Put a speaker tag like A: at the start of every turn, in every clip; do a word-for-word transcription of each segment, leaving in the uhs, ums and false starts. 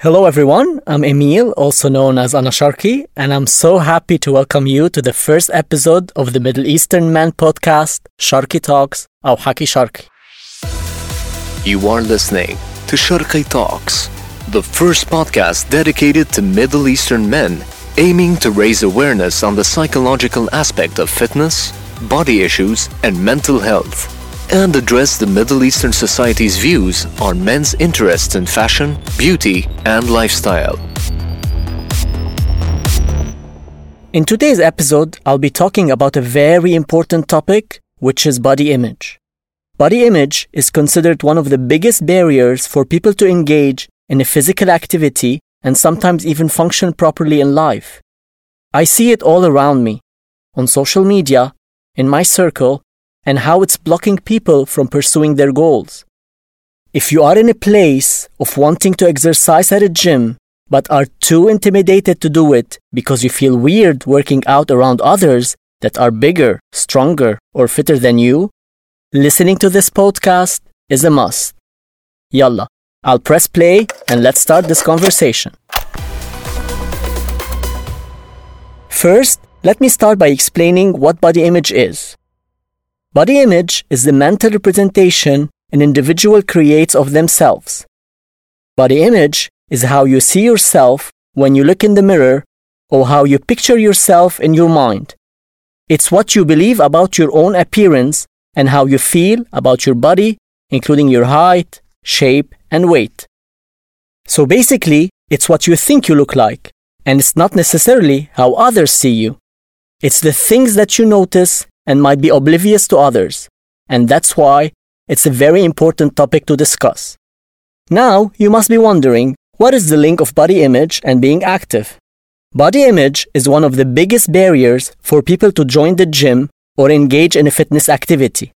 A: Hello everyone, I'm Emil, also known as Ana Sharki, and I'm so happy to welcome you to the first episode of the Middle Eastern Man podcast, Sharki Talks, أو حكي شرقي.
B: You are listening to Sharki Talks, the first podcast dedicated to Middle Eastern men, aiming to raise awareness on the psychological aspect of fitness, body issues, and mental health, and address the Middle Eastern society's views on men's interests in fashion, beauty, and lifestyle.
A: In today's episode, I'll be talking about a very important topic, which is body image. Body image is considered one of the biggest barriers for people to engage in a physical activity and sometimes even function properly in life. I see it all around me, on social media, in my circle, and how it's blocking people from pursuing their goals. If you are in a place of wanting to exercise at a gym, but are too intimidated to do it because you feel weird working out around others that are bigger, stronger, or fitter than you, listening to this podcast is a must. Yalla, I'll press play and let's start this conversation. First, let me start by explaining what body image is. Body image is the mental representation an individual creates of themselves. Body image is how you see yourself when you look in the mirror or how you picture yourself in your mind. It's what you believe about your own appearance and how you feel about your body, including your height, shape, and weight. So basically, it's what you think you look like, and it's not necessarily how others see you. It's the things that you notice and might be oblivious to others, and that's why it's a very important topic to discuss. Now, you must be wondering, what is the link of body image and being active? Body image is one of the biggest barriers for people to join the gym or engage in a fitness activity.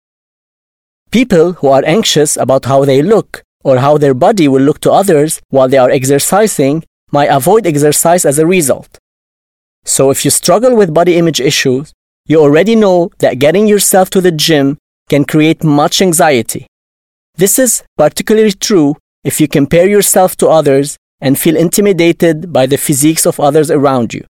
A: People who are anxious about how they look or how their body will look to others while they are exercising might avoid exercise as a result. So if you struggle with body image issues, you already know that getting yourself to the gym can create much anxiety. This is particularly true if you compare yourself to others and feel intimidated by the physiques of others around you.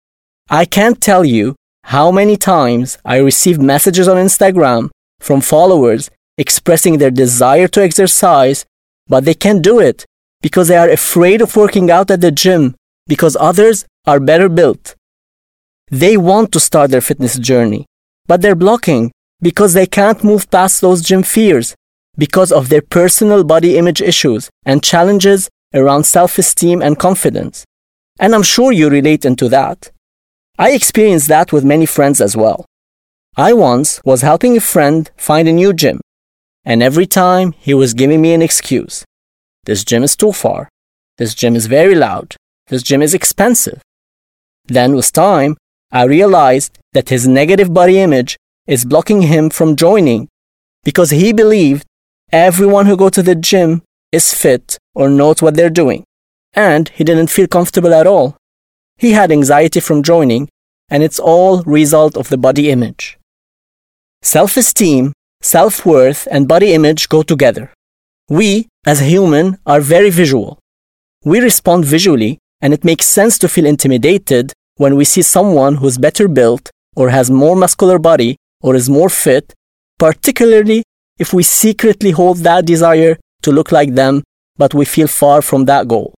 A: I can't tell you how many times I receive messages on Instagram from followers expressing their desire to exercise, but they can't do it because they are afraid of working out at the gym because others are better built. They want to start their fitness journey, but they're blocking because they can't move past those gym fears because of their personal body image issues and challenges around self-esteem and confidence. And I'm sure you relate into that. I experienced that with many friends as well. I once was helping a friend find a new gym, and every time he was giving me an excuse. This gym is too far. This gym is very loud. This gym is expensive. Then with time, I realized that his negative body image is blocking him from joining because he believed everyone who goes to the gym is fit or knows what they're doing, and he didn't feel comfortable at all. He had anxiety from joining, and it's all result of the body image. Self-esteem, self-worth, and body image go together. We, as human, are very visual. We respond visually, and it makes sense to feel intimidated when we see someone who's better built or has more muscular body or is more fit, particularly if we secretly hold that desire to look like them, but we feel far from that goal.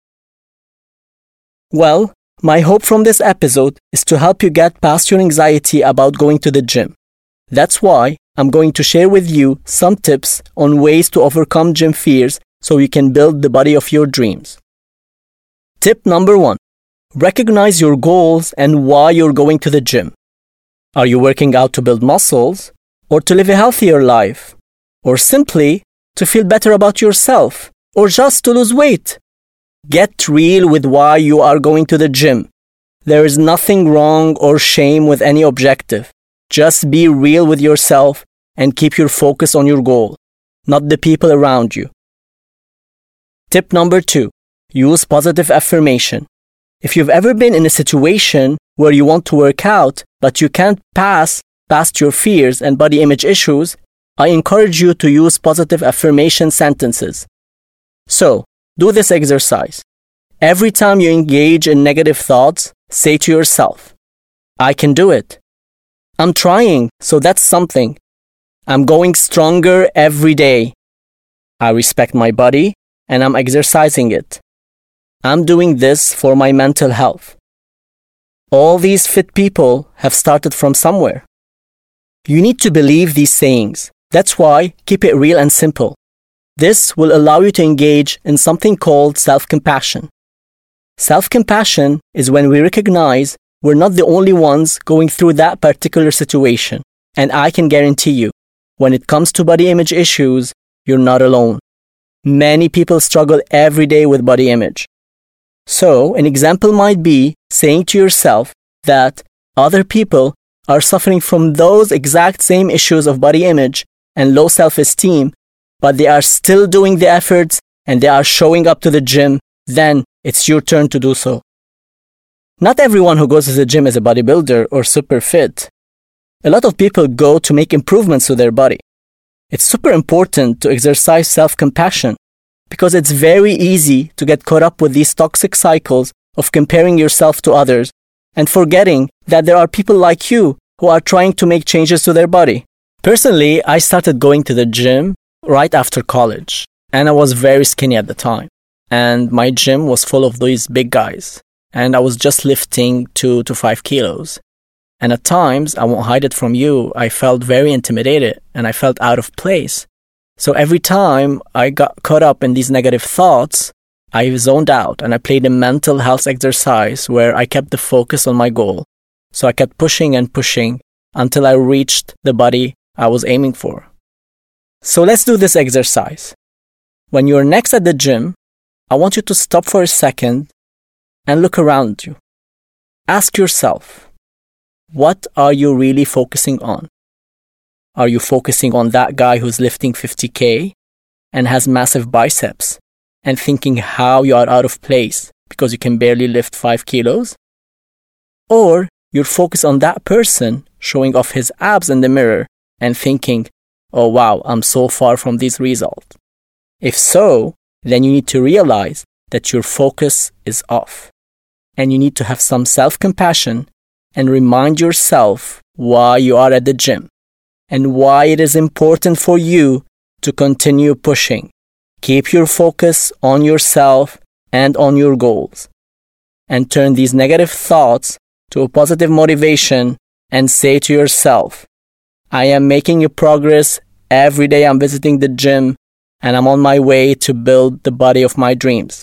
A: Well, my hope from this episode is to help you get past your anxiety about going to the gym. That's why I'm going to share with you some tips on ways to overcome gym fears so you can build the body of your dreams. Tip number one. Recognize your goals and why you're going to the gym. Are you working out to build muscles, or to live a healthier life, or simply to feel better about yourself, or just to lose weight? Get real with why you are going to the gym. There is nothing wrong or shame with any objective. Just be real with yourself and keep your focus on your goal, not the people around you. Tip number two. Use positive affirmation. If you've ever been in a situation where you want to work out, but you can't pass past your fears and body image issues, I encourage you to use positive affirmation sentences. So, do this exercise. Every time you engage in negative thoughts, say to yourself, I can do it. I'm trying, so that's something. I'm going stronger every day. I respect my body and I'm exercising it. I'm doing this for my mental health. All these fit people have started from somewhere. You need to believe these sayings. That's why keep it real and simple. This will allow you to engage in something called self-compassion. Self-compassion is when we recognize we're not the only ones going through that particular situation. And I can guarantee you, when it comes to body image issues, you're not alone. Many people struggle every day with body image. So, an example might be saying to yourself that other people are suffering from those exact same issues of body image and low self-esteem, but they are still doing the efforts and they are showing up to the gym, then it's your turn to do so. Not everyone who goes to the gym is a bodybuilder or super fit. A lot of people go to make improvements to their body. It's super important to exercise self-compassion because it's very easy to get caught up with these toxic cycles of comparing yourself to others and forgetting that there are people like you who are trying to make changes to their body. Personally, I started going to the gym right after college, and I was very skinny at the time. And my gym was full of these big guys, and I was just lifting two to five kilos. And at times, I won't hide it from you, I felt very intimidated and I felt out of place. So every time I got caught up in these negative thoughts, I zoned out and I played a mental health exercise where I kept the focus on my goal. So I kept pushing and pushing until I reached the body I was aiming for. So let's do this exercise. When you're next at the gym, I want you to stop for a second and look around you. Ask yourself, what are you really focusing on? Are you focusing on that guy who's lifting fifty K and has massive biceps and thinking how you are out of place because you can barely lift five kilos? Or you're focused on that person showing off his abs in the mirror and thinking, oh wow, I'm so far from these results. If so, then you need to realize that your focus is off. And you need to have some self-compassion and remind yourself why you are at the gym and why it is important for you to continue pushing. Keep your focus on yourself and on your goals. And turn these negative thoughts to a positive motivation and say to yourself, I am making a progress every day I'm visiting the gym and I'm on my way to build the body of my dreams.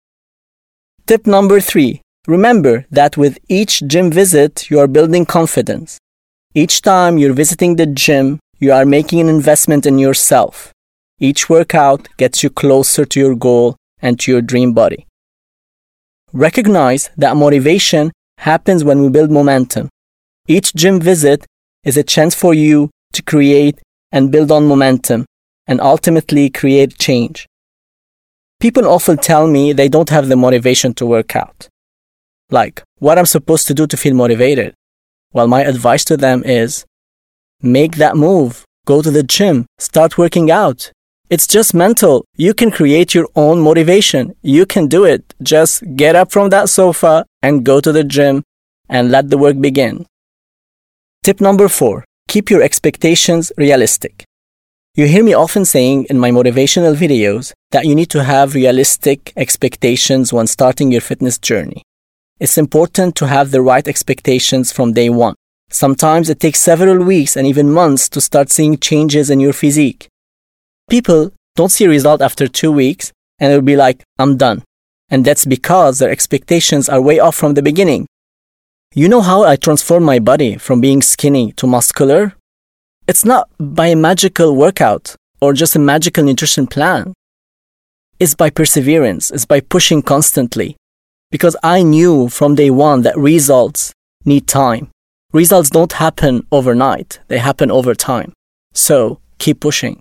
A: Tip number three. Remember that with each gym visit, you are building confidence. Each time you're visiting the gym, you are making an investment in yourself. Each workout gets you closer to your goal and to your dream body. Recognize that motivation happens when we build momentum. Each gym visit is a chance for you to create and build on momentum and ultimately create change. People often tell me they don't have the motivation to work out. Like, what I'm supposed to do to feel motivated? Well, my advice to them is, make that move. Go to the gym. Start working out. It's just mental. You can create your own motivation. You can do it. Just get up from that sofa and go to the gym and let the work begin. Tip number four, keep your expectations realistic. You hear me often saying in my motivational videos that you need to have realistic expectations when starting your fitness journey. It's important to have the right expectations from day one. Sometimes it takes several weeks and even months to start seeing changes in your physique. People don't see a result after two weeks and they'll be like, I'm done. And that's because their expectations are way off from the beginning. You know how I transformed my body from being skinny to muscular? It's not by a magical workout or just a magical nutrition plan. It's by perseverance. It's by pushing constantly. Because I knew from day one that results need time. Results don't happen overnight. They happen over time. So keep pushing.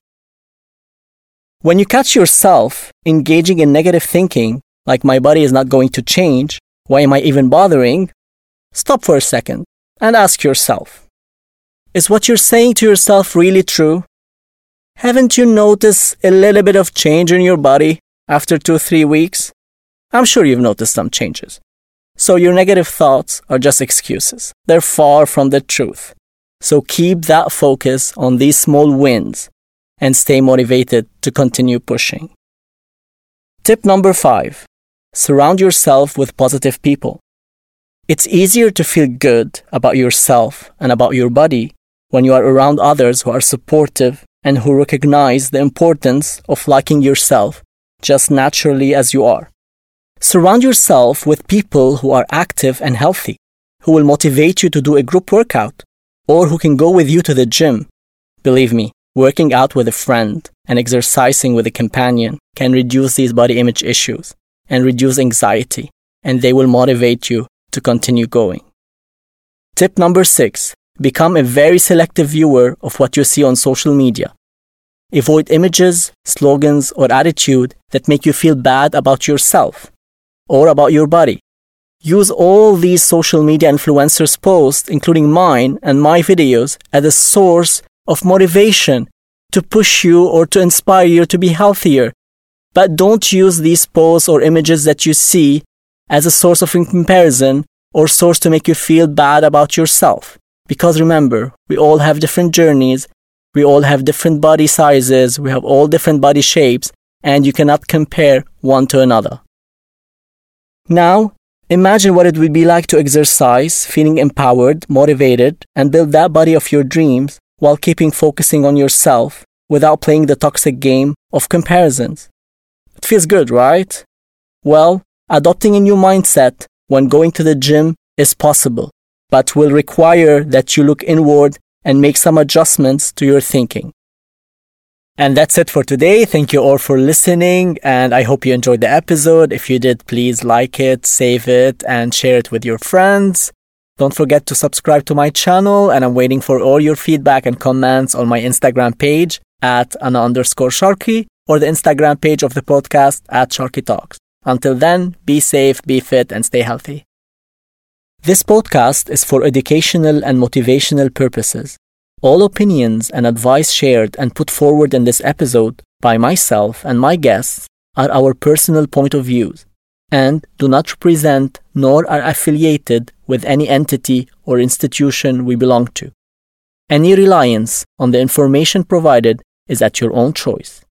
A: When you catch yourself engaging in negative thinking, like my body is not going to change, why am I even bothering? Stop for a second and ask yourself, is what you're saying to yourself really true? Haven't you noticed a little bit of change in your body after two or three weeks? I'm sure you've noticed some changes. So your negative thoughts are just excuses. They're far from the truth. So keep that focus on these small wins and stay motivated to continue pushing. Tip number five, surround yourself with positive people. It's easier to feel good about yourself and about your body when you are around others who are supportive and who recognize the importance of liking yourself just naturally as you are. Surround yourself with people who are active and healthy, who will motivate you to do a group workout, or who can go with you to the gym. Believe me, working out with a friend and exercising with a companion can reduce these body image issues and reduce anxiety, and they will motivate you to continue going. Tip number six, become a very selective viewer of what you see on social media. Avoid images, slogans, or attitude that make you feel bad about yourself or about your body. Use all these social media influencers' posts, including mine and my videos, as a source of motivation to push you or to inspire you to be healthier. But don't use these posts or images that you see as a source of comparison or source to make you feel bad about yourself. Because remember, we all have different journeys, we all have different body sizes, we have all different body shapes, and you cannot compare one to another. Now, imagine what it would be like to exercise, feeling empowered, motivated, and build that body of your dreams while keeping focusing on yourself without playing the toxic game of comparisons. It feels good, right? Well, adopting a new mindset when going to the gym is possible, but will require that you look inward and make some adjustments to your thinking. And that's it for today. Thank you all for listening, and I hope you enjoyed the episode. If you did, please like it, save it, and share it with your friends. Don't forget to subscribe to my channel, and I'm waiting for all your feedback and comments on my Instagram page at Ana underscore Sharky or the Instagram page of the podcast at Sharky Talks. Until then, be safe, be fit, and stay healthy. This podcast is for educational and motivational purposes. All opinions and advice shared and put forward in this episode by myself and my guests are our personal point of views and do not represent nor are affiliated with any entity or institution we belong to. Any reliance on the information provided is at your own choice.